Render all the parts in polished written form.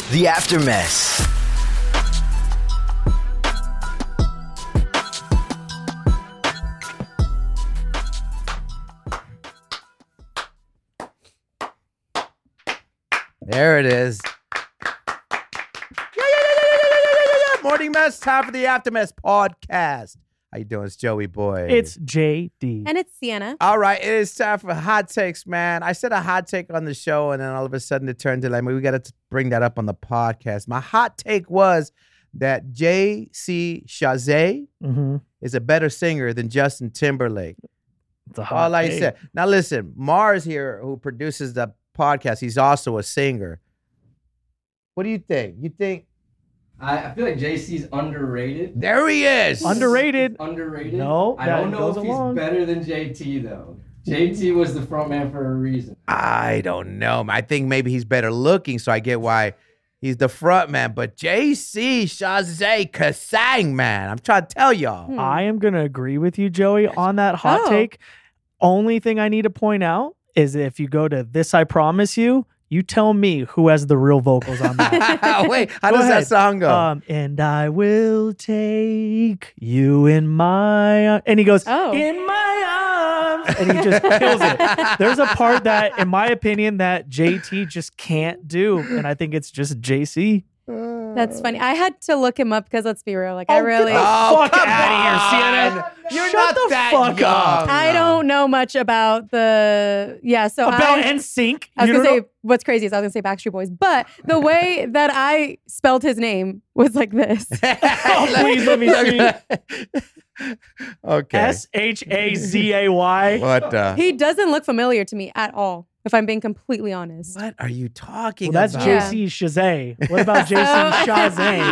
The Aftermess. There it is. Morning mess, time for the Aftermess podcast. How you doing? It's Joey Boy. It's JD. And it's Sienna. All right, it is time for hot takes, man. I said a hot take on the show, and then all of a sudden it turned to like, we got to bring that up on the podcast. My hot take was that J.C. Chasez is a better singer than Justin Timberlake. It's a hot All I take. said. Now listen, Mars here, who produces the podcast, he's also a singer. What do you think? You think? I feel like JC's underrated. There he is. Underrated. Underrated. No, I that don't know goes if along. he's better than JT though. JT was the front man for a reason. I don't know. I think maybe he's better looking, so I get why he's the front man. But J.C. Chasez Kasang, man. I'm trying to tell y'all. I am going to agree with you, Joey, on that hot Oh. take. Only thing I need to point out is if you go to This I Promise You, you tell me who has the real vocals on that. Wait, how Go does ahead. that song go? And I will take you in my arms. And he goes, Oh. in my arms. And he just kills it. There's a part that, in my opinion, that JT just can't do. And I think it's just JC. That's funny. I had to look him up because let's be real. Like, I really, fuck come outta here, on. Sienna. You're Shut not the that fuck young. up. I don't know much about the, so About I NSYNC. was You going to don't say, what's crazy is I was going to say Backstreet Boys, but the way that I spelled his name was like this. Oh, please let me see. Okay. Shazay. What the? He doesn't look familiar to me at all, if I'm being completely honest. What are you talking Well, that's about? Yeah. JC Shazay. What about JC Shazay?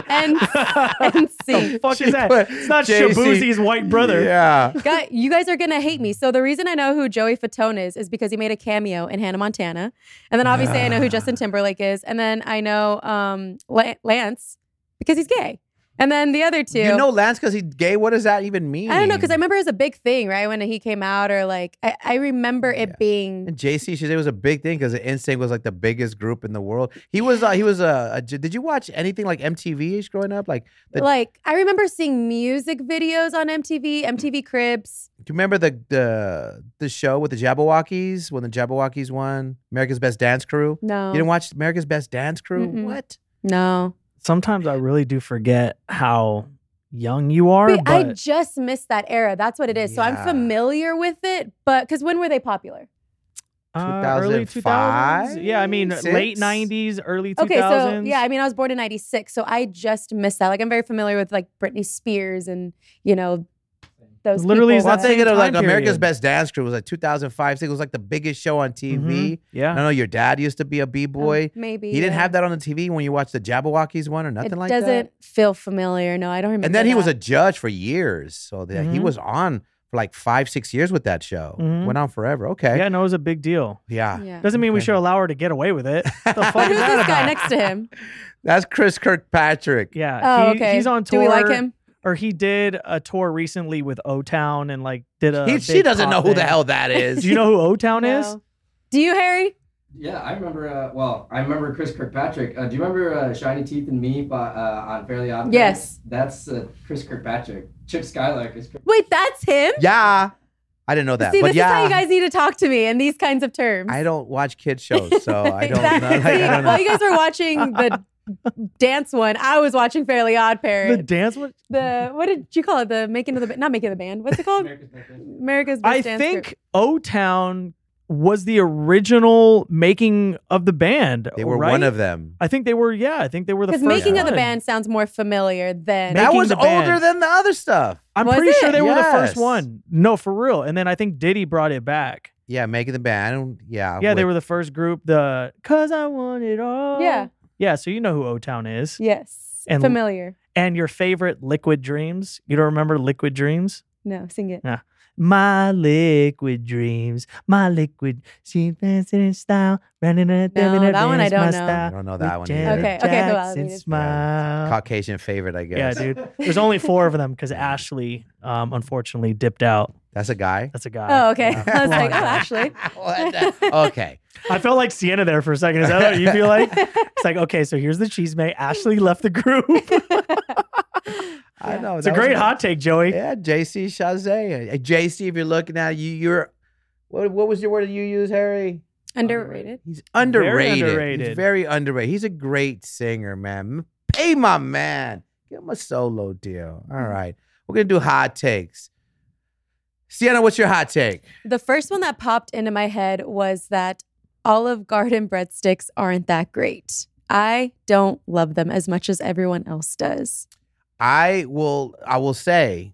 And see. The fuck She is that? put It's not JC. Shabuzi's white brother. Yeah. You guys are gonna hate me. So the reason I know who Joey Fatone is because he made a cameo in Hannah Montana, and then obviously I know who Justin Timberlake is, and then I know Lance because he's gay, and then the other two. You know Lance because he's gay? What does that even mean? I don't know because I remember it was a big thing, right, when he came out, or like I remember it being. And JC Chasez was a big thing because NSYNC was like the biggest group in the world. He was did you watch anything like MTV growing up? Like, Like I remember seeing music videos on MTV Cribs. do you remember the show with the Jabberwockies when the Jabberwockies won America's Best Dance Crew? No, You didn't watch America's Best Dance Crew? Mm-mm. What? no. Sometimes I really do forget how young you are. Wait, I But just missed that era. That's what it is. So I'm Yeah. familiar with it, but because when were they popular? early 2005? 2000s. Yeah, I mean, Six? late 90s, early 2000s. Okay, so yeah, I mean, I was born in '96, so I just missed that. Like, I'm very familiar with like Britney Spears and those. Literally people is Well, I'm that that- thinking of like time America's period. Best Dance Crew was like 2005. It was like the biggest show on TV. Yeah. I know your dad used to be a b-boy. maybe He didn't yeah. have that on the TV when you watched the Jabberwockies one or nothing It like doesn't that. feel familiar. No, I don't remember. And then he was a that. judge for years. So that he Mhm. was on for like 5-6 years with that show. Mhm. Went on forever. Okay. Yeah, no, it was a big deal. Yeah. Yeah. Doesn't mean we Okay. should allow her to get away with it. The fuck But is who's that this guy about? next to him? That's Chris Kirkpatrick. Yeah. Oh, okay. He's on tour. Do we like him? Or he did a tour recently with O-Town and like did a. She big doesn't know pop who the thing. hell that is. Do you know who O-Town is? No. Do you, Harry? Yeah, I remember. I remember Chris Kirkpatrick. Do you remember Shiny Teeth and Me on Fairly Odd Parents? Yes. That's Chris Kirkpatrick. Chip Skylark is. Wait, that's him. Yeah. I didn't know that. See, but this yeah. is how you guys need to talk to me in these kinds of terms. I don't watch kid shows, so I don't know. Like, I See, don't know. while you guys were watching the dance one, I was watching Fairly Odd The Parents. dance one? What did you call it? The making of the not making of the band. What's it called? America's Best Dance. America's Best I Dance think Group. O-Town was the original making of the band. They were right? one of them. I think they were. Yeah, I think they were the Because first. making of the one. band sounds more familiar than Making That was the band. older than the other stuff. I'm Was pretty it? sure they were the first Yes. one. No, for real. And then I think Diddy brought it back. Yeah, making the band. I don't, yeah. Yeah, they with- were the first group. The Cause I Want It All. Yeah. Yeah, so you know who O-Town is. yes, And- familiar. And your favorite Liquid Dreams. You don't remember Liquid Dreams? No, sing it. My liquid dreams, my liquid, she dancing in style, running a No, that one I don't know. I don't know that one either. Okay, okay, cool, I'll Jackson read it. smile. Caucasian favorite, I Yeah, guess. dude. There's only 4 of them because Ashley, unfortunately, dipped out. That's a guy. That's a guy. Oh, okay. Yeah. I was like, oh, Blonde. actually. What the- okay. I felt like Sienna there for a second. Is that what you feel like? It's like, okay, so here's the cheese mate. Ashley left the group. I know. It's a great hot take, Joey. Yeah, JC Chazé. JC, if you're looking at you're what was your word that you use, Harry? Underrated. He's underrated. underrated. He's very underrated. He's a great singer, man. Pay my man. Give him a solo deal. All right. We're going to do hot takes. Sienna, what's your hot take? The first one that popped into my head was that Olive Garden breadsticks aren't that great. I don't love them as much as everyone else does. I will say,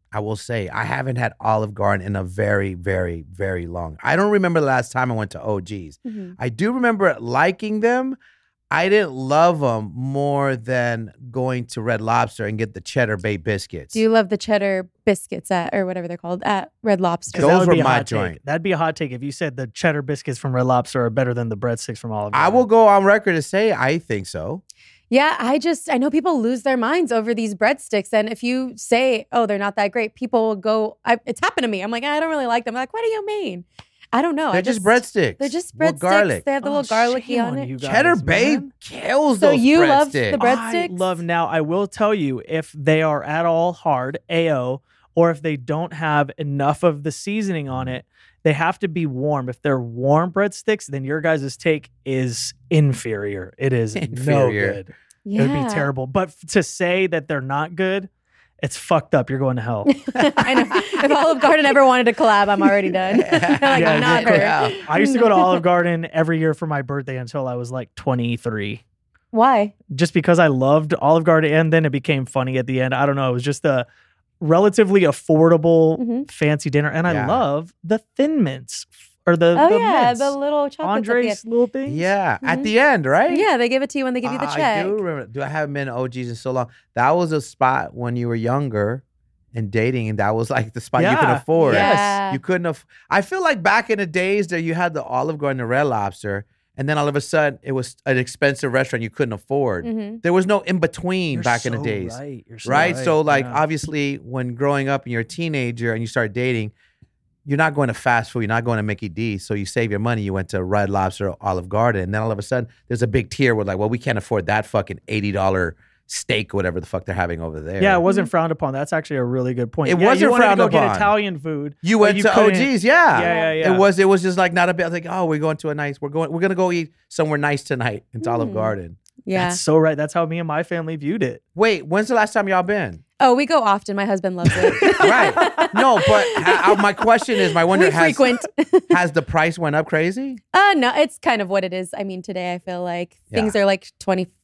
I haven't had Olive Garden in a very, very, very long. I don't remember the last time I went to OG's. Mm-hmm. I do remember liking them. I didn't love them more than going to Red Lobster and get the Cheddar Bay biscuits. Do you love the cheddar biscuits or whatever they're called at Red Lobster? 'Cause that Those would be were a my hot take. joint. That'd be a hot take if you said the cheddar biscuits from Red Lobster are better than the breadsticks from Olive I Garden. will go on record to say I think so. Yeah, I know people lose their minds over these breadsticks. And if you say, oh, they're not that great, people will go, it's happened to me. I'm like, I don't really like them. I'm like, what do you mean? I don't know. They're just breadsticks. They're just with breadsticks. garlic. They have the Oh, little garlicky shame on you it. guys, Cheddar Bay man. kills So those you breadsticks. love the I breadsticks? love now. I will tell you if they are at all hard, AO, or if they don't have enough of the seasoning on it, they have to be warm. If they're warm breadsticks, then your guys' take is inferior. It is Inferior. no good. Yeah. It would be terrible. But to say that they're not good, it's fucked up. You're going to hell. I know. If Olive Garden ever wanted to collab, I'm already done. They're like, Yeah, not her. yeah. I used to go to Olive Garden every year for my birthday until I was like 23. Why? Just because I loved Olive Garden, and then it became funny at the end. I don't know. It was just a relatively affordable, Mhm. fancy dinner. And I Yeah. love the Thin Mints or the Oh, the yeah. mints. The little chocolates. Andre's little things. Yeah, at Mhm. the end, right? Yeah, they give it to you when they give you the check. I do remember. I haven't been to OG's in so long. That was a spot when you were younger and dating, and that was like the spot you could Yeah. afford. Yeah. You couldn't have. I feel like back in the days that you had the Olive Garden and Red Lobster, and then all of a sudden it was an expensive restaurant you couldn't afford. Mhm. There was no in between You're back in the so days. Right. You're so Right? So like Yeah. obviously when growing up and you're a teenager and you start dating, you're not going to fast food, you're not going to Mickey D. So you save your money, you went to Red Lobster or Olive Garden, and then all of a sudden there's a big tier where like, well, we can't afford that fucking $80 steak or whatever the fuck they're having over there. Yeah, it wasn't frowned upon. That's actually a really good point. It Yeah, wasn't you wanted frowned to go upon. get Italian food. You but went you to couldn't- OG's, yeah. Yeah. It was just like not a bit. I was like, oh, we're going to a nice. We're gonna go eat somewhere nice tonight. It's Olive Mm. Garden. Yeah. That's so right. That's how me and my family viewed it. Wait, when's the last time y'all been? Oh, we go often. My husband loves it. Right. No, but my question is, my wonder We has frequent. has the price went up crazy? No, it's kind of what it is. I mean, today I feel like things Yeah. are like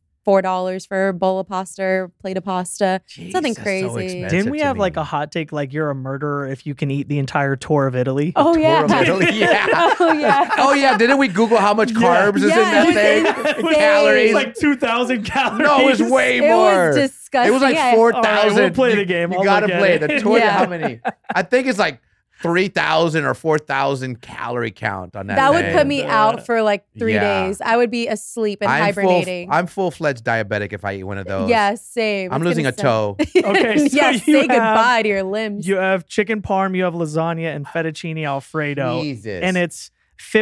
$24 for a bowl of pasta or plate of pasta. Jeez, Nothing that's so crazy. expensive Didn't we to have me. like a hot take like you're a murderer if you can eat the entire tour of Italy? Oh, Tour yeah. of Italy? Yeah. Oh, yeah. Oh yeah, didn't we Google how much Yeah. carbs is in that Yeah, thing? it's insane. Calories. It's like 2,000 calories. No, it was way It more. was disgusting. It was like Yeah. 4,000. All right, we'll play the game. You I'll gotta look at play it. the tour. Yeah. How many? I think it's like 3,000 or 4,000 calorie count on that. That would thing. put me out for like 3 Yeah. days. I would be asleep and hibernating. I'm full-fledged diabetic if I eat one of those. Yeah, same. I'm It's losing gonna a toe. Okay, so yeah, you say have- goodbye to your limbs. You have chicken parm, you have lasagna, and fettuccine alfredo. Jesus. And it's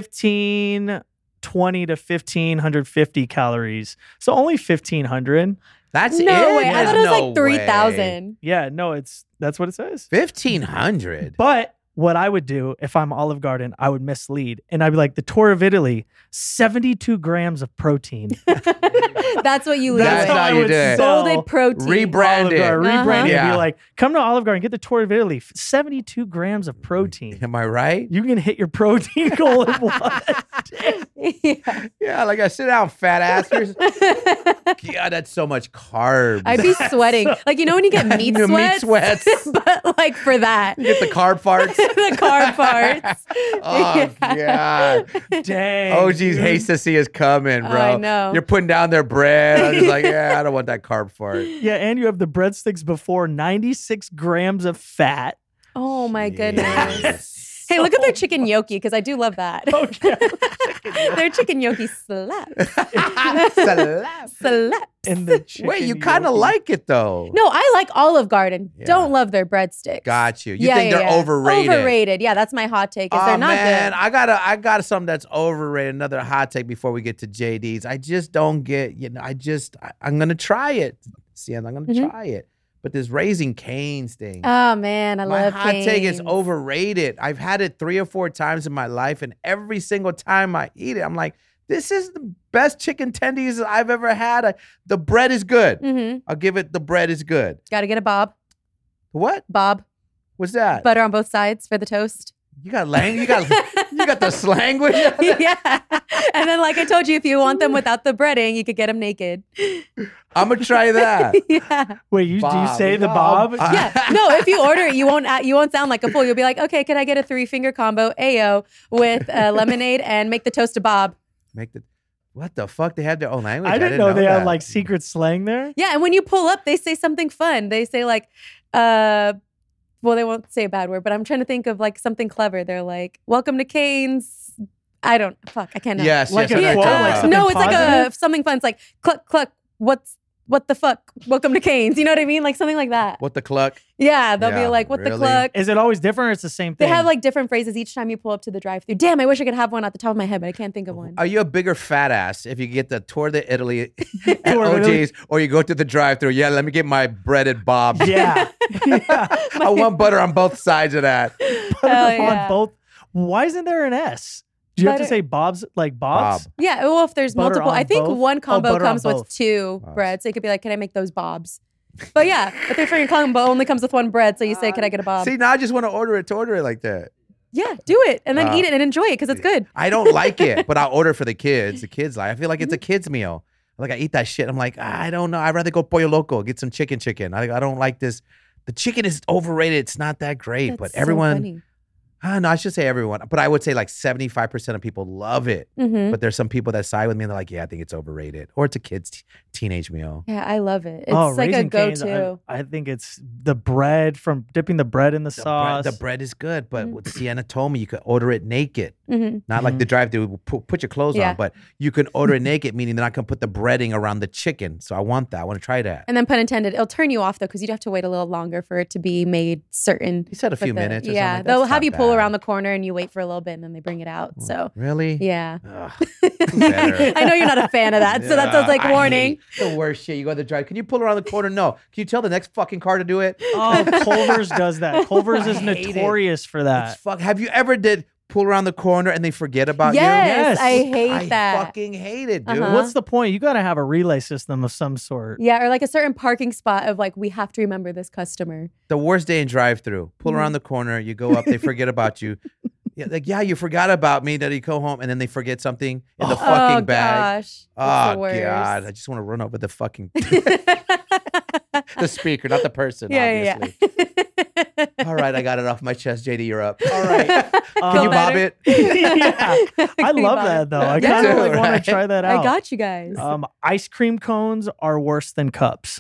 1,520 to 1,550 calories. So only 1,500. That's no it? way. I There's thought it was no like 3,000. Yeah, no, that's what it says. 1,500. But what I would do if I'm Olive Garden, I would mislead. And I'd be like, the tour of Italy, 72 grams of protein. That's what you leave That's with. how I you would do it. sell Bolded protein. Rebrand Olive it. Garden, rebrand it and Yeah. be like, come to Olive Garden, get the tour of Italy, 72 grams of protein. Am I right? You can hit your protein goal in one day. Yeah. Yeah, like I sit down, fat ass. God, that's so much carbs. I'd be sweating. Like, you know when you get meat Meat sweats? sweats. But like for that. You get the carb farts. The carb parts. Oh God. Dang. Oh geez, hates to see us coming, bro. I know. You're putting down their bread. I'm just like, yeah, I don't want that carb fart. Yeah, and you have the breadsticks before 96 grams of fat. Oh my goodness. Hey, look at their chicken gnocchi because I do love that. Oh, yeah. Their chicken gnocchi slaps. Slap. Slaps. In the chicken Wait, you kind of gnocchi. like it though. No, I like Olive Garden. Yeah. Don't love their breadsticks. Got you. You think they're overrated? Overrated. Yeah, that's my hot take. Is they're not man, good. I got something that's overrated. Another hot take before we get to JD's. I just don't get. I'm gonna try it. See, I'm gonna Mhm. try it. But this Raising Cane's thing. Oh man, I my love hot take is Cane's. overrated. I've had it 3 or 4 times in my life, and every single time I eat it, I'm like, this is the best chicken tendies I've ever had. The bread is good. Mm-hmm. I'll give it. The bread is good. Got to get a Bob. What? Bob. What's that? Butter on both sides for the toast. You got you got the slang with you? Yeah. And then, like I told you, if you want them without the breading, you could get them naked. I'm gonna try that. Yeah. Wait, do you Bob. say the No, Bob? Yeah. No, if you order it, you won't sound like a fool. You'll be like, okay, can I get a 3-finger combo AO with lemonade and make the toast a Bob? Make the what the fuck? They have their own language. I didn't know they that. had like secret slang there. Yeah, and when you pull up, they say something fun. They say like, well, they won't say a bad word, but I'm trying to think of like something clever. They're like, "Welcome to Cane's." I can't know. Yes, Like yes. a I know quote, what you're like talking something No, it's like positive? something fun. It's like cluck cluck. What the fuck? Welcome to Cane's. You know what I mean? Like something like that. What the cluck? Yeah, they'll be Yeah, like, "What the really? cluck?" Is it always different or it's the same They thing? have like different phrases each time you pull up to the drive-thru. Damn, I wish I could have one at the top of my head, but I can't think of one. Are you a bigger fat ass if you get the Tour de Italy at Tour de Italy. OG's or you go to the drive-thru? Yeah, let me get my breaded Bob. Yeah. Yeah. I want butter on both sides of that. Butter Hell on yeah. both. Why isn't there an S? Do you have to Butter- say Bob's like Bob's? Bob. Yeah, well, if there's Butter multiple, on I think both? one Oh, combo butter on comes with both. 2 Bobs. breads. So you could be like, "Can I make those Bobs?" But yeah, a 3-finger combo only comes with 1 bread. So you say, "Can I get a Bob?" See, now I just want to order it like that. Yeah, do it and then eat it and enjoy it because it's good. I don't like it, but I'll order for the kids. The kids like. I feel like it's a kids meal. Like I eat that shit. I'm like, I don't know. I'd rather go Pollo Loco, get some chicken. I don't like this. The chicken is overrated. It's not that great, That's but so everyone. funny. No, I should say everyone, but I would say like 75% of people love it. Mhm. But there's some people that side with me and they're like, yeah, I think it's overrated. Or it's a kid's teenage meal. Yeah, I love it. It's Oh, like a Raising Cane's, go-to. I think it's the bread from dipping the bread in the sauce. The bread is good, but what Sienna told me, you could order it naked. Mhm. Not like the drive-thru, put your clothes Yeah. on, but you can order it naked, meaning they're not going to put the breading around the chicken. So I want that. I want to try that. And then, pun intended, it'll turn you off though because you'd have to wait a little longer for it to be made certain. He said a few with the- minutes or yeah, something. they'll That's have not you pull bad. around the corner and you wait for a little bit and then they bring it out. So Really? yeah. Ugh, better. I know you're not a fan of that, so that sounds like I warning. hate the worst shit. You go to the drive. Can you pull around the corner? No. Can you tell the next fucking car to do it? Oh, Culver's does that. Culver's is I hate it. notorious for that. It's fuck. Have you ever did pull around the corner and they forget about Yes, Yes. I you? hate I that. fucking hate it, dude. Uh-huh. What's the point? You got to have a relay system of some sort. Yeah, or like a certain parking spot of like we have to remember this customer. The worst day in drive-through. Pull around the corner. You go up. They forget about you. Yeah, like you forgot about me. That you go home and then they forget something in the fucking oh bag. gosh, it's Oh the worst. god! I just want to run over the fucking the speaker, not the person. Yeah, obviously. yeah. All right, I got it off my chest. JD, you're up. All right. Can Feel you bob better? it? Yeah. I Can you love bob that it? though. I Yeah. kind of too, like want right? to try that out. I got you guys. Ice cream cones are worse than cups.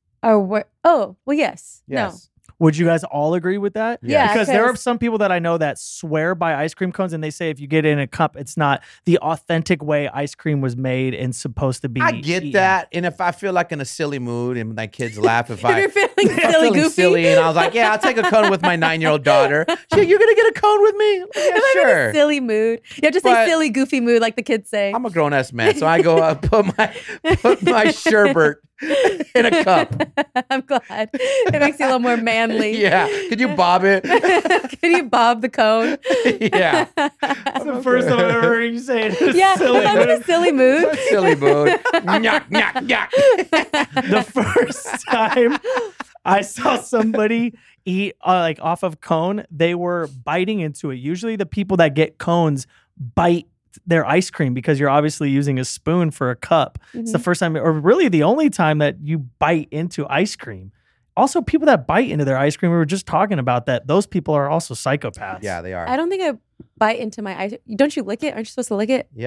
Oh, well, yes. Yes. Would you guys all agree with that? Yeah, Because there are 'cause- some people that I know that swear by ice cream cones and they say if you get it in a cup, it's not the authentic way ice cream was made and supposed to be. I get eaten. that, and if I feel like in a silly mood and my kids laugh, if If you're feeling I'm silly, feeling goofy. silly, and I was like, yeah, I'll take a cone with my 9-year-old daughter. Shit, you're gonna get a cone with me? Yeah, If I'm in a sure. silly mood, you have to say But- silly, goofy mood, like the kids say. I'm a grown ass man, so I go put my sherbet in a cup. I'm glad. It makes you a little more manly. Yeah, could you bob it? Can you bob the cone? Yeah, That's the first time I've ever heard you say it. It's Yeah, silly. if I'm in a silly mood. silly mood. Nyah, nyah, nyah. The first time I saw somebody eat like off of cone, they were biting into it. Usually the people that get cones bite their ice cream because you're obviously using a spoon for a cup. It's the first time, or really the only time that you bite into ice cream. Also, people that bite into their ice cream, we were just talking about that. Those people are also psychopaths. Yeah, they are. I don't think I bite into my ice. Don't you lick it? Aren't you supposed to lick it? Yeah.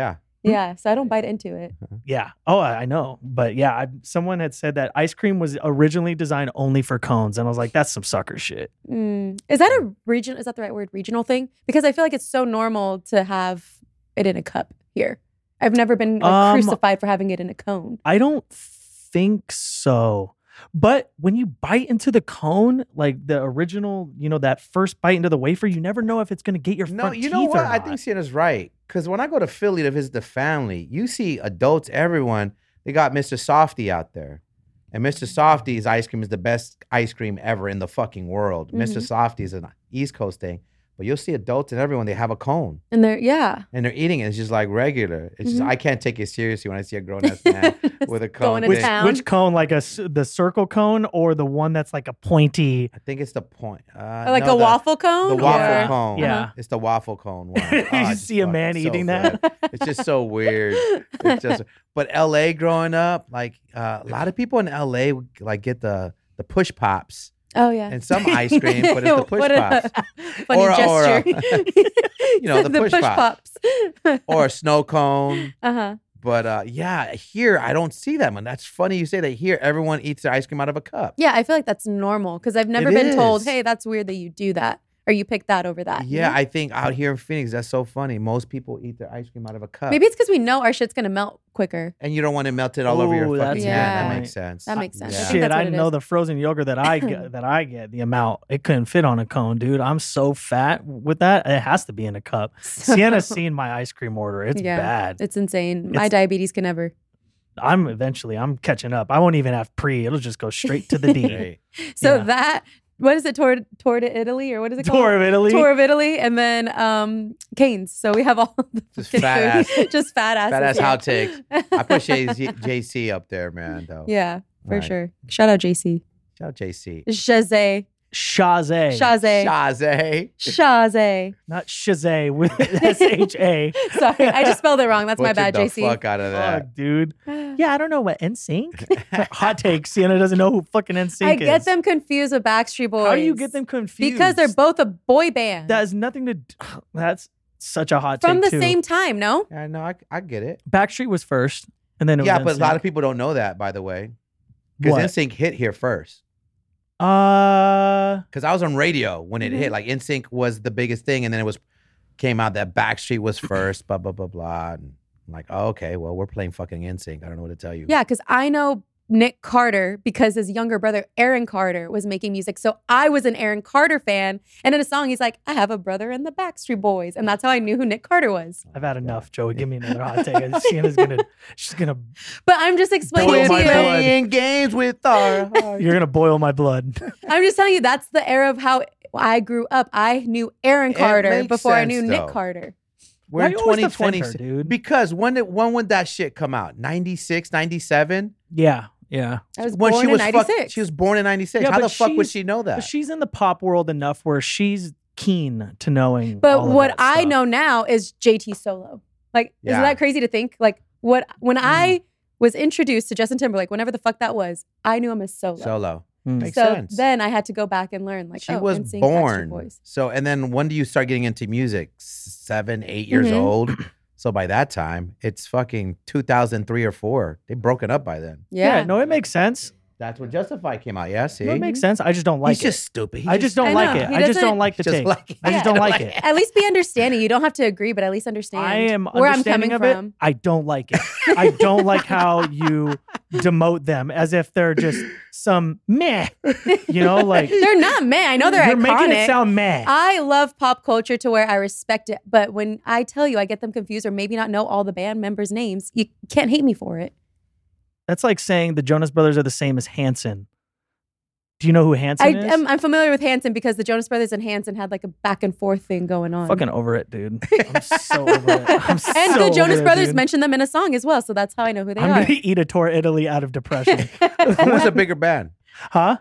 Yeah, so I don't bite into it. Yeah. Oh, I know. But yeah, someone had said that ice cream was originally designed only for cones. And I was like, that's some sucker shit. Is that a region? Is that the right word? Regional thing? Because I feel like it's so normal to have it in a cup here. I've never been crucified for having it in a cone. I don't think so. But when you bite into the cone, like the original, that first bite into the wafer, you never know if it's going to get your front teeth. No, you know what? Or I not. think Sienna's right. Because when I go to Philly to visit the family, you see adults, everyone, they got Mr. Softy out there. And Mr. Softy's ice cream is the best ice cream ever in the fucking world. Mr. Softy's an East Coast thing. But you'll see adults and everyone, they have a cone. And they're eating it. It's just like regular. It's just, I can't take it seriously when I see a grown-ass man with a cone. Going to town. Which cone? Like the circle cone or the one that's like a pointy? I think it's the point. Like a waffle cone? The waffle or- cone. Yeah. It's the waffle cone one. You it's see a man fucking eating good. that? It's just so weird. It's just, but LA growing up, like a lot of people in LA would like get the push pops. Oh, yeah. And some ice cream, but it's the push What pops. a funny gesture. The push pops. Or a snow cone. Uh-huh. But yeah, here I don't see that, man. That's funny you say that. Here, everyone eats their ice cream out of a cup. Yeah, I feel like that's normal because I've never It been told, is. hey, that's weird that you do that. Or you pick that over that. Yeah, I think out here in Phoenix, that's so funny. Most people eat their ice cream out of a cup. Maybe it's because we know our shit's going to melt quicker. And you don't want it melted all over your Ooh, fucking that's hand. Yeah. That makes sense. That makes sense. I Yeah. think Shit, that's what I it know is. the frozen yogurt that I get, the amount, it couldn't fit on a cone, dude. I'm so fat with that. It has to be in a cup. Sienna's seen my ice cream order. It's bad. It's insane. My It's- diabetes can never. I'm catching up. I won't even have pre. It'll just go straight to the D. Right. So Yeah. that, what is it? Tour to Italy or what is it called? Tour of Italy. Tour of Italy. And then Canes. So we have all the Just fucking fat food. Just fat asses. Fat ass yeah. hot takes. I put JC up there, man, though. Yeah, for Right. sure. Shout out JC. Shout out JC. Shazay. Shazay. Shazay. Shazay. Shazay. Not Shazay with SHA. Sorry, I just spelled it wrong. That's my Butchered bad, the JC. fuck out of that. Fuck, dude. Yeah, I don't know what NSYNC. Hot take. Sienna doesn't know who fucking NSYNC is. I get them confused with Backstreet Boys. How do you get them confused? Because they're both a boy band. That has nothing to. That's such a hot From take the too. same time, no? Yeah, no, I get it. Backstreet was first, and then it Yeah, was but a lot NSYNC. of people don't know that, by the way. Because What? NSYNC hit here first. Uh, Because I was on radio when it Mhm. hit. Like NSYNC was the biggest thing, and then came out that Backstreet was first. Blah blah blah blah. And I'm like, oh, okay, well, we're playing fucking NSYNC. I don't know what to tell you. Yeah, because I know Nick Carter because his younger brother, Aaron Carter, was making music. So I was an Aaron Carter fan. And in a song, he's like, I have a brother in the Backstreet Boys. And that's how I knew who Nick Carter was. I've had enough, Joey. Give me another hot take. She's gonna But I'm just explaining Boil to my you. blood. Playing games with our hearts. you're gonna boil my blood. I'm just telling you, that's the era of how I grew up. I knew Aaron It Carter makes before I sense, knew though. Nick Carter. We're Why in you always defend 2020, her, dude? Because when would that shit come out? 96, 97? Yeah. I was When born she in was 96. she was born in 96. Yeah, How but the fuck would she's- she know that? But she's in the pop world enough where she's keen to knowing. But all of what that I stuff. know now is JT Solo. Like, Yeah. isn't that crazy to think? Like, when I was introduced to Justin Timberlake, whenever the fuck that was, I knew him as Solo. Solo. Mm. Makes So sense. then I had to go back and learn. Like, She oh, was NSYNC, Backstreet born. Boys. So, and then when do you start getting into music? 7, 8 years Mhm. old. So by that time, it's fucking 2003 or 4. They broken up by then. Yeah. Yeah. No, it makes sense. That's when Justify came out. Yeah, see? No, it makes sense. I just don't like He's it. just stupid. He I just don't I like know. it. He I just doesn't- don't like the just take. like it. I just Yeah. don't like it. At least be understanding. You don't have to agree, but at least understand I am where I'm understanding coming of from. it. I don't like it. I don't like how you demote them as if they're just some meh. You know, like They're not meh. I know they're you're iconic. making it sound meh. I love pop culture to where I respect it. But when I tell you I get them confused or maybe not know all the band members' names, you can't hate me for it. That's like saying the Jonas Brothers are the same as Hanson. Do you know who Hanson is? I'm familiar with Hanson because the Jonas Brothers and Hanson had like a back and forth thing going on. Fucking over it, dude. I'm so over it. I'm and so the Jonas over it, Brothers dude. mentioned them in a song as well. So that's how I know who they I'm are. gonna eat a tour Italy out of depression. Who was a bigger band? Huh?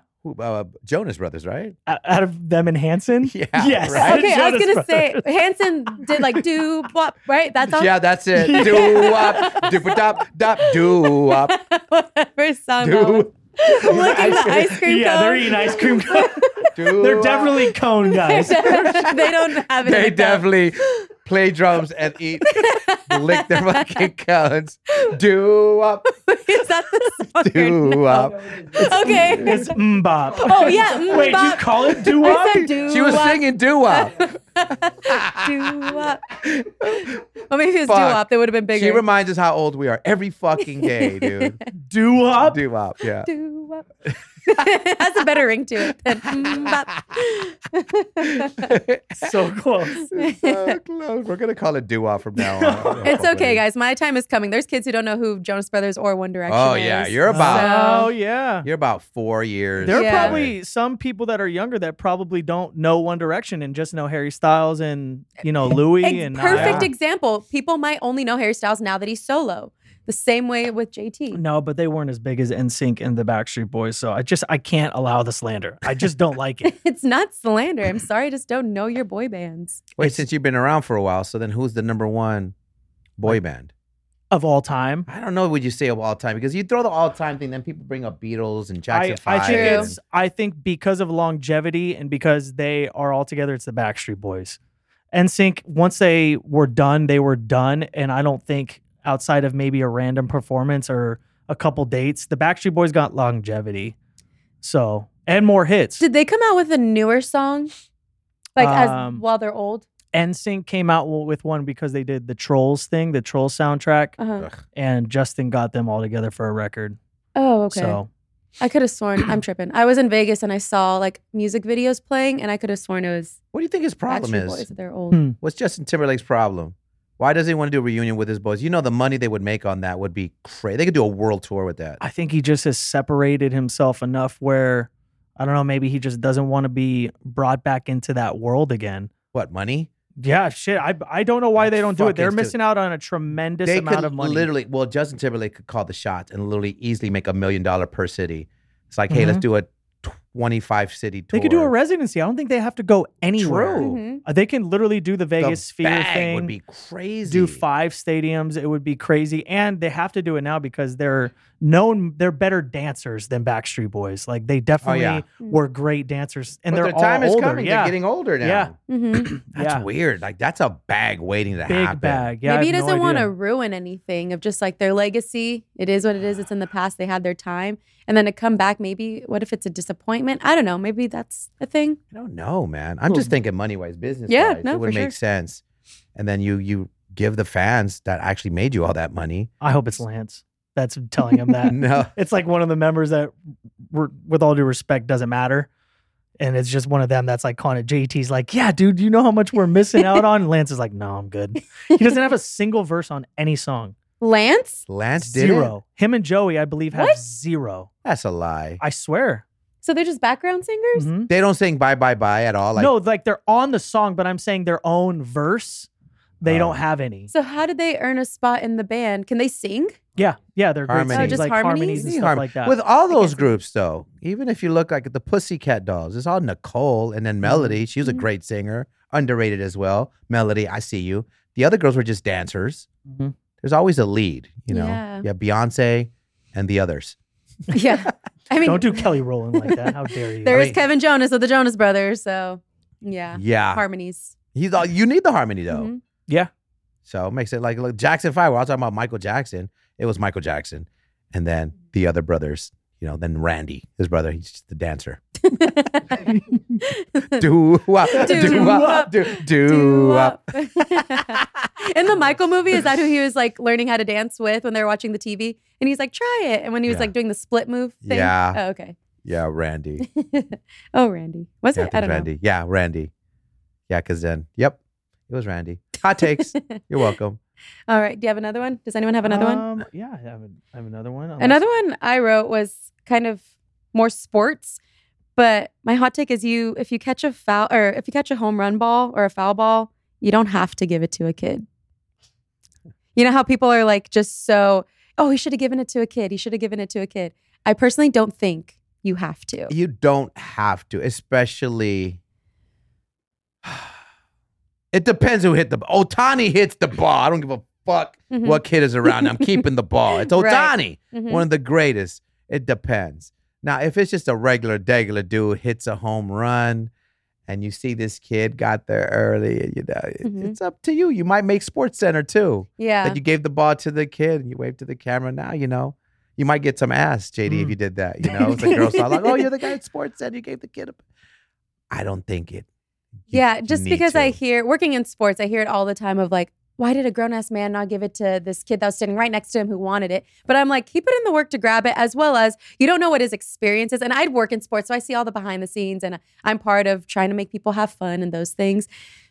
Jonas Brothers, right? Out of them and Hanson? Yeah, Yes. right. Okay, I was Jonas gonna say Brothers. Hanson did like do wop, right? That's all. Yeah, that's it. Do up, do dop, dop, do up, Whatever song. that was. do. Licking the ice cream Yeah, cone. they're eating ice cream cone. do They're up. definitely cone guys. they don't have it. They in the cup. definitely. play drums and lick their fucking cones. Do up, Is that the song? do up. Okay. It's mbop. Oh yeah. Wait, you Mbop. call it doo I wop? said do She was singing do up. Doo-wop. Well, maybe if it was Fuck. doo-wop, they would have been bigger. She reminds us how old we are every fucking day, dude. Doo wop? Do up, yeah. Doo-wop. Has a better ring to it than So close. So close. We're gonna call it do up from now on. It's okay, guys. My time is coming. There's kids who don't know who Jonas Brothers or One Direction Oh is. yeah, you're about Oh, yeah. you're about 4 years. There are Yeah. probably some people that are younger that probably don't know One Direction and just know Harry Styles and, Louis and Perfect Yeah. example. People might only know Harry Styles now that he's solo. The same way with JT. No, but they weren't as big as NSYNC and the Backstreet Boys, so I can't allow the slander. I just don't like it. It's not slander. I'm sorry, I just don't know your boy bands. Wait, since you've been around for a while, so then who's the number one boy band? Of all time. I don't know. Would you say of all time? Because you throw the all time thing, then people bring up Beatles and Jackson I 5. think I think because of longevity and because they are all together, it's the Backstreet Boys. NSYNC, once they were done, and I don't think outside of maybe a random performance or a couple dates, the Backstreet Boys got longevity. So, and more hits. Did they come out with a newer song? Like while they're old? NSYNC came out with one because they did the Trolls thing, the Trolls soundtrack, Uh-huh. and Justin got them all together for a record. Oh, okay. So, I could have sworn I'm tripping. I was in Vegas and I saw like music videos playing, and I could have sworn it was What do you think his problem Backstreet is? Boys. They're old. Hmm. What's Justin Timberlake's problem? Why does he want to do a reunion with his boys? You know, the money they would make on that would be crazy. They could do a world tour with that. I think he just has separated himself enough where, I don't know, maybe he just doesn't want to be brought back into that world again. What, money? Yeah, shit. I don't know why they don't do it. They're Fucking missing out on a tremendous They amount could of money. literally, well, Justin Timberlake could call the shots and literally easily make $1 million per city. It's like, hey, let's do a 25 city tour. They could do a residency. I don't think they have to go anywhere. True. Mhm. They can literally do the Vegas the Sphere bag thing. would be crazy. Do 5 stadiums. It would be crazy. And they have to do it now because they're better dancers than Backstreet Boys. Like they definitely yeah. were great dancers. And But they're their time all is older. coming. Yeah. They're getting older now. Yeah. Mhm. That's Yeah. weird. Like that's a bag waiting to Big happen. bag. Yeah, Maybe he I have no doesn't want to idea. ruin anything of just like their legacy. It is what it is. It's in the past. They had their time. And then to come back, maybe what if it's a disappointment? I don't know. Maybe that's a thing. I don't know, man. I'm just thinking money wise, business Yeah, wise. no, it would for make sure. sense. And then you give the fans that actually made you all that money. I hope it's Lance that's telling him that. No. It's like one of the members that, with all due respect, doesn't matter. And it's just one of them that's like calling it. JT's like, yeah, dude, you know how much we're missing out on? And Lance is like, no, I'm good. He doesn't have a single verse on any song. Lance? Lance did it? Zero. Him and Joey, I believe, have What? 0. That's a lie. I swear. So they're just background singers? Mhm. They don't sing bye bye bye at all. Like No, like they're on the song, but I'm saying their own verse, they Oh. don't have any. So how did they earn a spot in the band? Can they sing? Yeah, they're great Harmonies. singers, Oh, just like harmonies? harmonies and See, stuff like that. With all I those guess. groups, though, even if you look like the Pussycat Dolls, it's all Nicole and then Melody. She was a Mhm. great singer, underrated as well. Melody, I see you. The other girls were just dancers. Mhm. There's always a lead, you know. Yeah. Beyonce and the others. Yeah. I mean, Don't do Kelly Rowland like that. How dare you? there I is mean- Kevin Jonas of the Jonas Brothers. So, yeah. Yeah, Harmonies. you need the harmony though. Mhm. Yeah. So it makes it like look, Jackson 5. We're all talking about Michael Jackson. It was Michael Jackson, and then the other brothers. You know, then Randy, his brother, he's just the dancer. Do up, do up, do up. In the Michael movie, is that who he was like learning how to dance with when they were watching the TV? And he's like, try it. And when he was Yeah. like doing the split move thing. Yeah. Oh, okay. Yeah, Randy. Oh, Randy. Was Yeah, it? I don't Randy. Yeah, Randy. Yeah, because then, yep, it was Randy. Hot takes. You're welcome. know. All right. Do you have another one? Does anyone have another one? Yeah, I have another one. Another one I wrote was kind of more sports, but my hot take is if you catch a foul or if you catch a home run ball or a foul ball, you don't have to give it to a kid. You know how people are like just so, oh, he should have given it to a kid. He should have given it to a kid. I personally don't think you have to. You don't have to, especially. It depends who hit the ball. Otani hits the ball. I don't give a fuck Mhm. what kid is around. I'm keeping the ball. It's Right. Otani, Mhm. one of the greatest. It depends. Now, if it's just a regular dude hits a home run and you see this kid got there early, and Mhm. it's up to you. You might make Sports Center too. Yeah. That you gave the ball to the kid and you waved to the camera. Now, you might get some ass, JD, if you did that. It's the girls are like, oh, you're the guy at Sports Center. You gave the kid I don't think it. Yeah, you just need because to. I hear working in sports, I hear it all the time of like, why did a grown ass man not give it to this kid that was sitting right next to him who wanted it? But I'm like, he put in the work to grab it, as well as you don't know what his experience is. And I'd work in sports, so I see all the behind the scenes, and I'm part of trying to make people have fun and those things.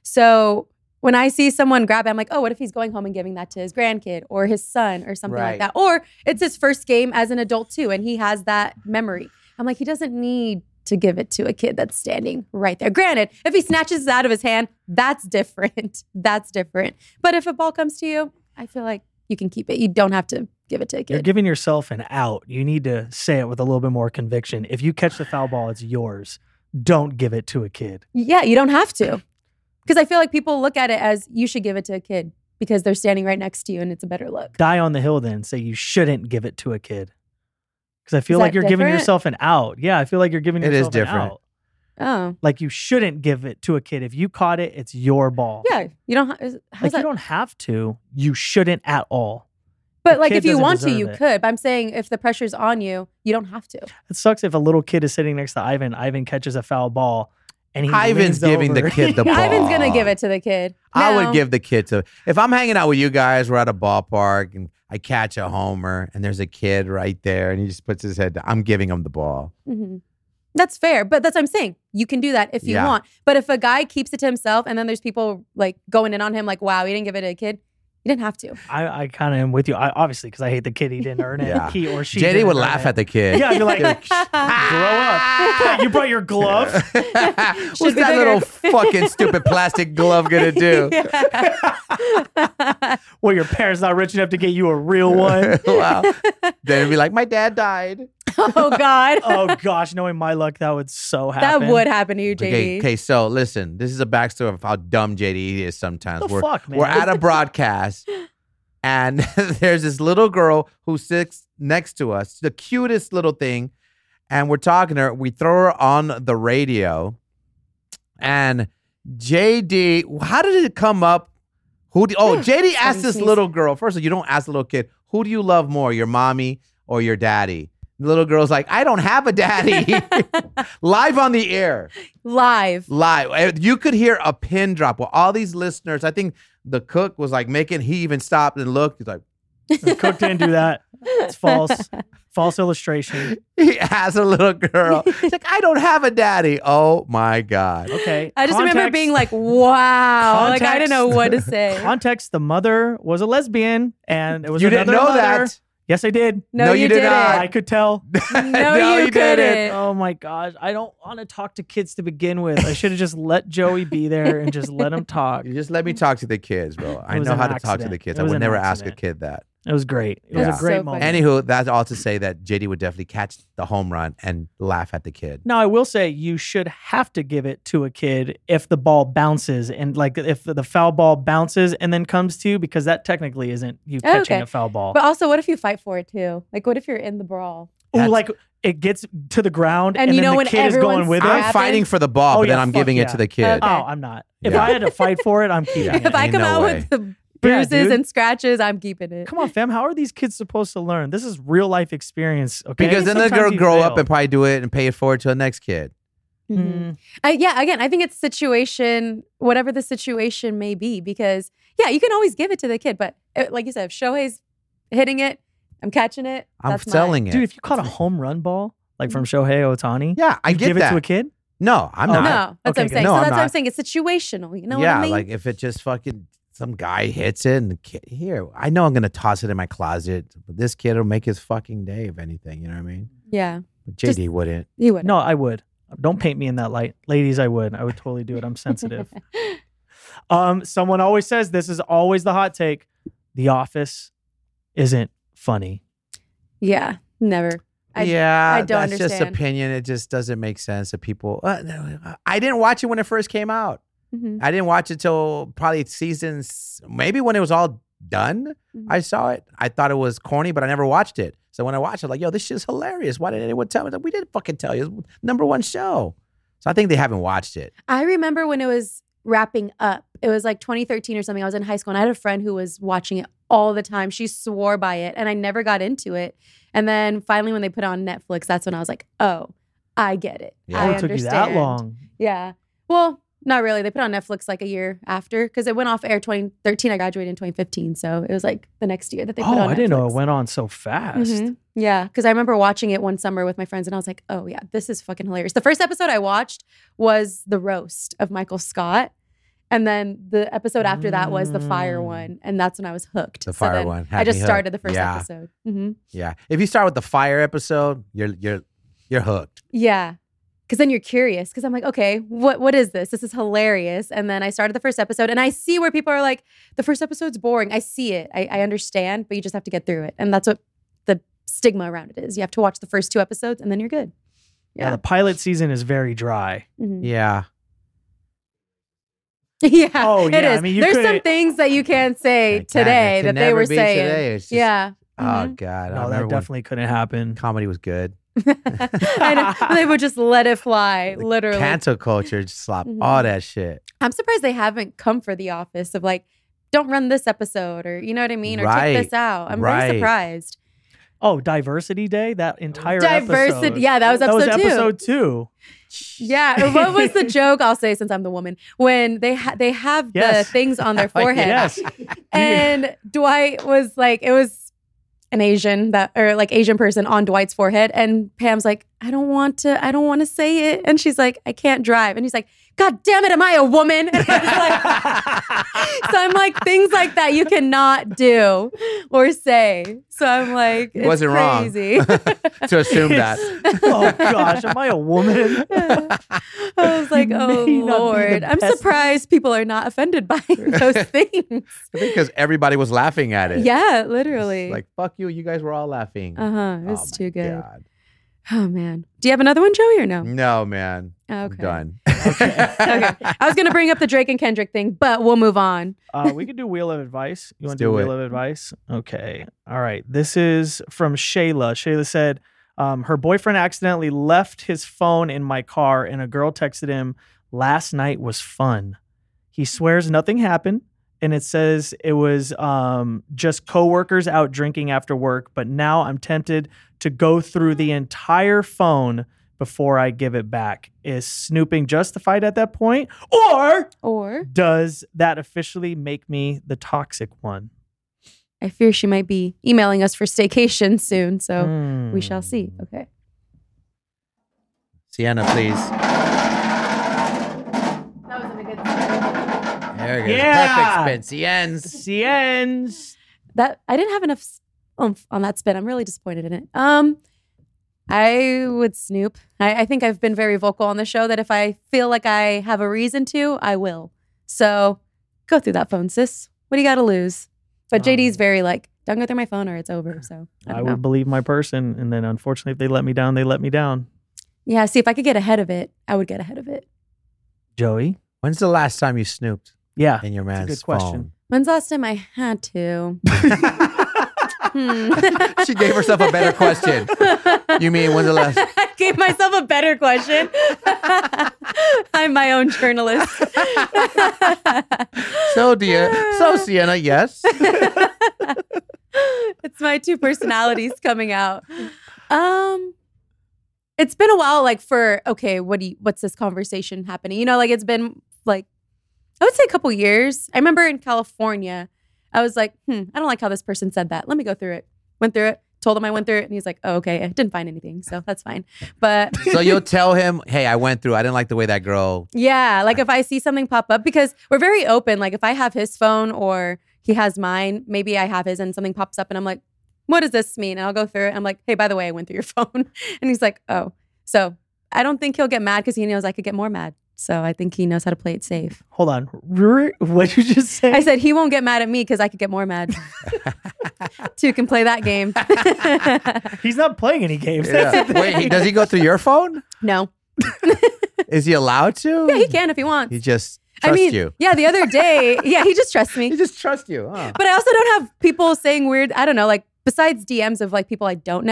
So when I see someone grab it, I'm like, oh, what if he's going home and giving that to his grandkid or his son or something Right. like that? Or it's his first game as an adult too, and he has that memory. I'm like, he doesn't need to give it to a kid that's standing right there. Granted, if he snatches it out of his hand, that's different. That's different. But if a ball comes to you, I feel like you can keep it. You don't have to give it to a You're kid. giving yourself an out. You need to say it with a little bit more conviction. If you catch the foul ball, it's yours. Don't give it to a kid. Yeah, you don't have to. Because I feel like people look at it as you should give it to a kid because they're standing right next to you and it's a better look. Die on the hill then. Say you shouldn't give it to a kid. Because I feel Is like that you're giving different? yourself an out. Yeah, I feel like you're giving It yourself is different. an out. Oh. Like you shouldn't give it to a kid. If you caught it, it's your ball. Yeah, you don't. How's Like that? you don't have to. You shouldn't at all. But the like, kid if you doesn't want to, deserve you it. could. But I'm saying if the pressure's on you, you don't have to. It sucks if a little kid is sitting next to Ivan. Ivan catches a foul ball, and he Ivan's leans giving over. the kid the ball. Ivan's gonna give it to the kid. I No. would give the kid to. If I'm hanging out with you guys, we're at a ballpark and I catch a homer and there's a kid right there and he just puts his head down, I'm giving him the ball. Mhm. That's fair, but that's what I'm saying. You can do that if you Yeah. want. But if a guy keeps it to himself and then there's people like going in on him, like, wow, he didn't give it to a kid, you didn't have to. I kind of am with you. Obviously, because I hate the kid. He didn't earn it. Yeah. He or she. JD didn't would earn laugh it. at the kid. Yeah, I'd be like, grow up. You brought your glove. What's Should be that bigger. little fucking stupid plastic glove gonna do? Well, your parents not rich enough to get you a real one. Wow. Then it'd be like, my dad died. Oh God. Oh gosh, knowing my luck, that would so that happen. would happen to you, JD. Okay, so listen, this is a backstory of how dumb JD is sometimes. What the fuck, man? We're at a broadcast and there's this little girl who sits next to us, the cutest little thing. And we're talking to her. We throw her on the radio. And JD, how did it come up? JD asked this sneeze. little girl. First of all, you don't ask the little kid, who do you love more, your mommy or your daddy? The little girl's like, I don't have a daddy. Live on the air. Live. Live. You could hear a pin drop with all these listeners. I think the cook was like he even stopped and looked. He's like, The cook didn't do that. It's false. False illustration. he asked a little girl. She's like, I don't have a daddy. Oh my God. Okay. I just remember context- being like, wow. Like, I didn't know what to Context- say. Context: the mother was a lesbian, and it was You didn't another know mother. that. Yes, I did. No, No, you you did didn't. not. I could tell. No, you you couldn't. didn't. Oh my gosh, I don't want to talk to kids to begin with. I should have just let Joey be there and just let him talk. You just let me talk to the kids, bro. I was know an how to talk to accident. the kids. It I was would an never ask a accident. kid that. It was great. It was Yeah. a great So moment. funny. Anywho, that's all to say that JD would definitely catch the home run and laugh at the kid. Now, I will say you should have to give it to a kid if the ball bounces and like if the foul ball bounces and then comes to you, because that technically isn't you catching Okay. a foul ball. But also, what if you fight for it too? Like, what if you're in the brawl? Ooh, That's- like it gets to the ground And and you then know the when kid is going everyone's with it. I'm scrapping? fighting for the ball, Oh, but then yeah, I'm fuck giving yeah. it to the kid. Okay. Oh, I'm not. If Yeah. I had to fight for it, I'm keeping Yeah. it. If I Ain't come no out way. with the Yeah, bruises dude. and scratches, I'm keeping it. Come on, fam. How are these kids supposed to learn? This is real life experience. Okay. Because then the Sometimes girl you grow fail. up and probably do it and pay it forward to the next kid. Mhm. Mm, Yeah, again, I think it's situation, whatever the situation may be, because yeah, you can always give it to the kid, but like you said, if Shohei's hitting it, I'm catching it. I'm that's mine. selling it. dude, if you caught a home run ball like from Shohei Ohtani, Yeah, I you get give that. it to a kid. No, I'm Oh, not. No, that's what Okay, I'm good. saying. No, so I'm that's what I'm not. saying. It's situational. You know yeah, what I mean? like if it just fucking some guy hits it and the kid here, I know I'm gonna toss it in my closet, but this kid will make his fucking day if anything. You know what I mean? yeah, But JD wouldn't. he would. No, I would. Don't paint me in that light, ladies. I would totally do it. I'm sensitive. Someone always says this is always the hot take. The Office isn't funny. Yeah, never. I don't that's just understand. opinion. It just doesn't make sense that people. No, I didn't watch it when it first came out. Mhm. I didn't watch it till probably seasons, maybe when it was all done. Mhm. I saw it. I thought it was corny, but I never watched it. So when I watched it, I'm like, yo, this shit's hilarious. Why didn't anyone tell me that? We didn't fucking tell you. It's #1 show. So I think they haven't watched it. I remember when it was wrapping up. It was like 2013 or something. I was in high school and I had a friend who was watching it all the time. She swore by it and I never got into it. And then finally when they put it on Netflix, that's when I was like, oh, I get it. Yeah. I Oh, it took you that understand. long. Yeah. Well, not really. They put it on Netflix like a year after because it went off air 2013. I graduated in 2015. So it was like the next year that they put it on I didn't know Netflix. it went on so fast. Mhm. Yeah, because I remember watching it one summer with my friends and I was like, oh yeah, this is fucking hilarious. The first episode I watched was the roast of Michael Scott. And then the episode after that was the fire one. And that's when I was hooked. The fire then one had I just me hooked. started the first Yeah. episode. Mhm. Yeah. If you start with the fire episode, you're hooked. Yeah. Because then you're curious. Because I'm like, okay, what is this? This is hilarious. And then I started the first episode and I see where people are like, the first episode's boring. I see it. I understand, but you just have to get through it. And that's what the stigma around it is. You have to watch the first 2 episodes and then you're good. Yeah, the pilot season is very dry. Mhm. Yeah. Yeah. Oh, it yeah. is. I mean, you There's some couldn't- things that you can't say It today can that they never were be saying. today. It's just- Yeah. Oh Mhm. God. I No, that remember when definitely couldn't happen. comedy was good. I know. They would just let it fly, literally. Cancel culture just slop Mhm. all that shit. I'm surprised they haven't come for The Office of like, don't run this episode or you know what I mean? Or Right. take this out. I'm Right. very surprised. Oh, Diversity Day, that entire Diversity. episode. Yeah, that was That was episode 2. episode 2. Yeah. Or what was the joke? I'll say since I'm the woman. When they have Yes. the things on their Oh, forehead. Yes. And Dwight was like, it was an Asian Asian person on Dwight's forehead. And Pam's like, I don't want to say it. And she's like, I can't drive. And he's like, God damn it, am I a woman? And I was like, so I'm like, things like that you cannot do or say. So I'm like, it's wasn't wrong. crazy. To assume that. Oh gosh, am I a woman? I was like, You oh may not be the Lord. I'm best- surprised people are not offended by those things. I think because everybody was laughing at it. Yeah, literally. Like, fuck you. You guys were all laughing. Uh-huh. It was Oh, my too good. God. Oh man. Do you have another one, Joey, or no? No, man. I'm Okay. done. Okay. I was gonna bring up the Drake and Kendrick thing, but we'll move on. We could do Wheel of Advice. You want Let's to do do Wheel it. of Advice? Okay. All right. This is from Shayla. Shayla said, her boyfriend accidentally left his phone in my car and a girl texted him, last night was fun. He swears nothing happened. And it says it was just coworkers out drinking after work. But now I'm tempted to go through the entire phone before I give it back. Is snooping justified at that point? Or does that officially make me the toxic one? I fear she might be emailing us for staycation soon, so we shall see. Hmm. Okay. Sienna, please. That wasn't a good spin. There it goes. Yeah. Perfect spin. Ciens. Ciens. That I didn't have enough oomph on that spin. I'm really disappointed in it. I would snoop. I think I've been very vocal on the show that if I feel like I have a reason to, I will. So go through that phone, sis. What do you got to lose? But JD's very like, don't go through my phone or it's over. So I I don't know. would believe my person. And then unfortunately, if they let me down, they let me down. Yeah, see, if I could get ahead of it, I would get ahead of it. Joey? When's the last time you snooped Yeah. in your That's a man's good question. When's the last time I had to? phone? She gave herself a better question. You mean when's the last? I gave myself a better question. I'm my own journalist. So Sienna, yes. It's my 2 personalities coming out. It's been a while, like for okay, what's this conversation happening? You know, like it's been like I would say a couple years. I remember in California, I was like, I don't like how this person said that. Let me go through it. Went through it, told him I went through it, and he's like, oh, okay, I didn't find anything, so that's fine. But So you'll tell him, hey, I went through. I didn't like the way that girl. yeah, like if I see something pop up, because we're very open. Like if I have his phone or he has mine, maybe I have his and something pops up and I'm like, what does this mean? And I'll go through it. I'm like, hey, by the way, I went through your phone. And he's like, oh. So I don't think he'll get mad because he knows I could get more mad. So I think he knows how to play it safe. Hold on. What did you just say? I said he won't get mad at me because I could get more mad. 2 can play that game. He's not playing any games. Yeah. Wait, does he go through your phone? No. Is he allowed to? Yeah, he can if he wants. He just trusts you. Yeah, the other day, yeah, he just trusts me. He just trusts you. Huh? But I also don't have people saying weird, I don't know, like besides DMs of like people I don't know,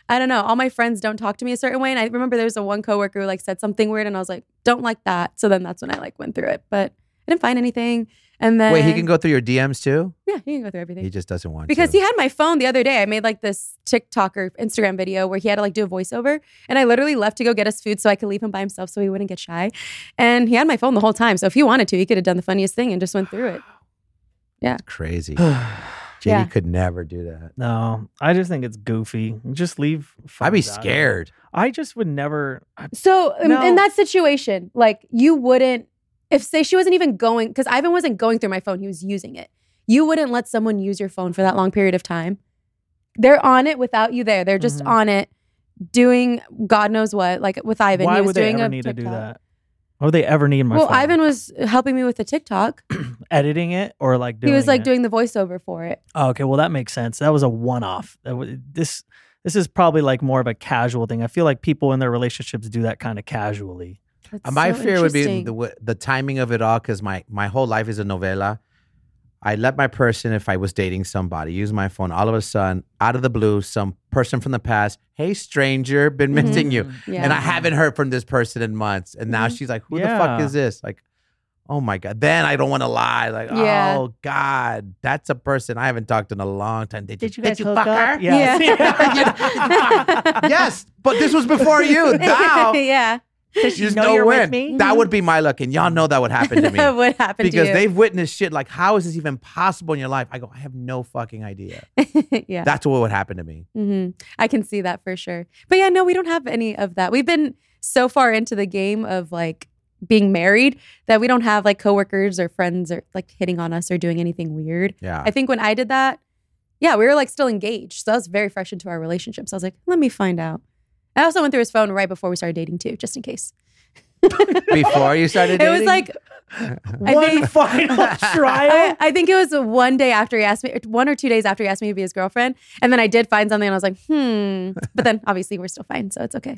I don't know. All my friends don't talk to me a certain way. And I remember there was a one coworker who like said something weird and I was like, don't like that. So then that's when I like went through it. But I didn't find anything. And then Wait, he can go through your DMs too? Yeah, he can go through everything. He just doesn't want Because to. he had my phone the other day. I made like this TikTok or Instagram video where he had to like do a voiceover. And I literally left to go get us food so I could leave him by himself so he wouldn't get shy. And he had my phone the whole time. So if he wanted to, he could have done the funniest thing and just went through it. Yeah. It's crazy. JD Yeah. could never do that. No, I just think it's goofy. Just leave. I'd be phones out. scared. I just would never. So No. in that situation, like you wouldn't, if say she wasn't even going, because Ivan wasn't going through my phone, he was using it. You wouldn't let someone use your phone for that long period of time. They're on it without you there. They're just Mhm. on it doing God knows what. Like with Ivan, Why he was would they doing ever a need to do TikTok. that? Why would they ever need my Well, phone? Ivan was helping me with the TikTok. Editing it or like doing He was like it? doing the voiceover for it. Oh, okay, well that makes sense. That was a one-off. This is probably like more of a casual thing. I feel like people in their relationships do that kind of casually. That's My so fear would be interesting. the timing of it all because my whole life is a novela. I let my person, if I was dating somebody, use my phone. All of a sudden, out of the blue, some person from the past, hey, stranger, been Mhm. missing you. Yeah. And I haven't heard from this person in months. And now Mhm. she's like, who the fuck Yeah. is this? Like, oh my God. Then I don't want to lie. Like, Yeah. oh God, that's a person I haven't talked in a long time. Did you hook fuck her? up? Yes. Yes, but this was before you. Now, Yeah. Does she just know know you're when. with me? That would be my luck. And y'all know that would happen to me. That would happen Because to you. they've witnessed shit like, how is this even possible in your life? I go, I have no fucking idea. Yeah. That's what would happen to me. I can see that for sure. But yeah, no, we don't have any of that. We've been so far into the game of like being married that we don't have like coworkers or friends or like hitting on us or doing anything weird. Yeah. I think when I did that, yeah, we were like still engaged. So that was very fresh into our relationship. So I was like, let me find out. I also went through his phone right before we started dating too, just in case. Before you started It dating? was like, One think- final trial. I think it was one day after he asked me, 1 or 2 days after he asked me to be his girlfriend. And then I did find something and I was like, But then obviously we're still fine. So it's okay.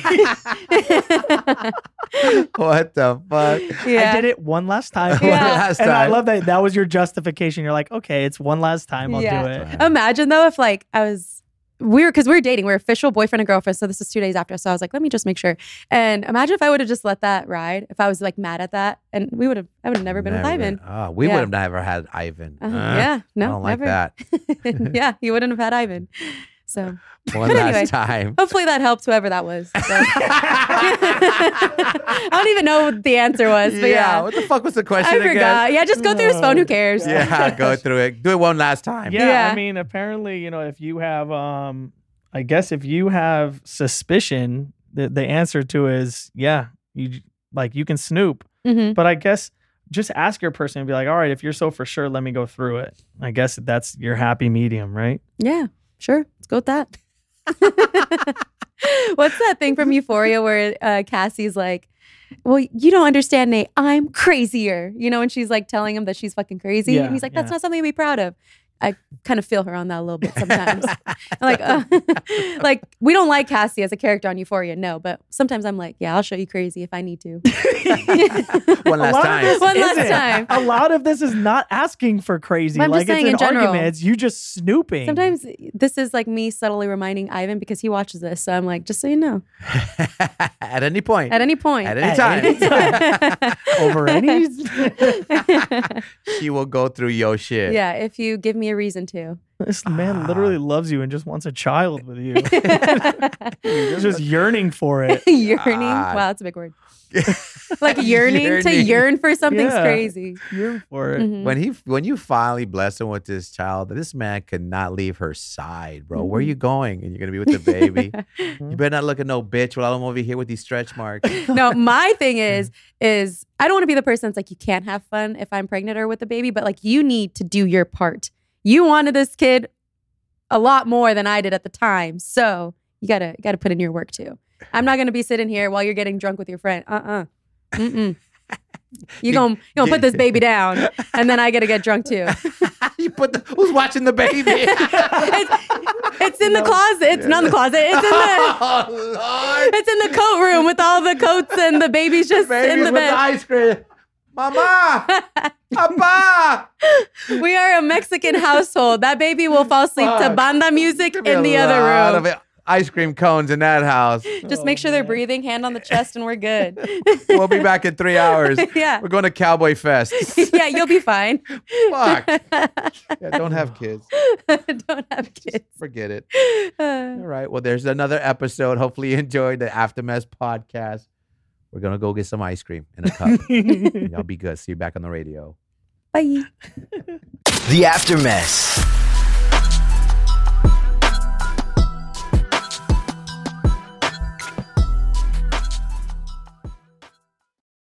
What the fuck? Yeah. I did it one last time. Yeah. One last And I time. love that was your justification. You're like, okay, it's one last time. I'll Yeah. do it. Imagine though if like because we were dating, we were official boyfriend and girlfriend. So this is 2 days after. So I was like, let me just make sure. And imagine if I would have just let that ride, if I was like mad at that, and I would have never been with Ivan. Oh, we Yeah. would have never had Ivan. Yeah, no, I don't like never. that. Yeah, you wouldn't have had Ivan. So One But last anyway. time. hopefully that helped whoever that was. So. I don't even know what the answer was, but yeah. What the fuck was the question I again? forgot. Yeah, just go through his phone. Who cares? Yeah, go through it. Do it one last time. Yeah, Yeah. I mean, apparently, if you have, I guess if you have suspicion, the answer to is, yeah, you can snoop. Mhm. But I guess just ask your person and be like, all right, if you're so for sure, let me go through it. I guess that's your happy medium, right? Yeah, sure. Let's go with that. What's that thing from Euphoria where Cassie's like, well, you don't understand, Nate. I'm crazier. And she's like telling him that she's fucking crazy. Yeah, and he's like, that's yeah. not something to be proud of. I kind of feel her on that a little bit sometimes. I'm like, like we don't like Cassie as a character on Euphoria, no. But sometimes I'm like, yeah, I'll show you crazy if I need to. One last time. One last isn't. time. A lot of this is not asking for crazy. I'm just like saying it's in an general. argument. It's you just snooping. Sometimes this is like me subtly reminding Ivan because he watches this. So I'm like, just so you know, At any point. at any point. At any At time. any time. Over any. She will go through your shit. Yeah, if you give me a reason to. This man literally loves you and just wants a child with you. He's just yearning for it. Yearning. God. Wow, that's a big word. Like yearning to Yearning. yearn for something's Yeah. crazy. Yearn for it. Mhm. When you finally bless him with this child, this man could not leave her side, bro. Where you going? And you're gonna be with the baby. You better not look at no bitch while I'm over here with these stretch marks. No, my thing is I don't want to be the person that's like, you can't have fun if I'm pregnant or with a baby, but like you need to do your part. You wanted this kid a lot more than I did at the time. So you gotta put in your work too. I'm not gonna be sitting here while you're getting drunk with your friend. Mm-mm. You gonna put this baby down and then I gotta get drunk too. You who's watching the baby? It's in the closet. It's not in the closet. It's in the Oh Lord. It's in the coat room with all the coats and the baby's just in Babies the with bed. ice cream. Mama! Papa! We are a Mexican household. That baby will fall asleep to Fuck. banda music There'll be in a the other lot room. of it. ice cream cones in that house. Just make sure they're breathing, hand on the chest, and we're good. We'll be back in 3 hours. Yeah. We're going to Cowboy Fest. Yeah, you'll be fine. Fuck. Yeah, don't have kids. Don't have kids. Forget it. All right. Well, there's another episode. Hopefully you enjoyed the Aftermess podcast. We're going to go get some ice cream in a cup. Y'all be good. See you back on the radio. Bye. The Aftermess.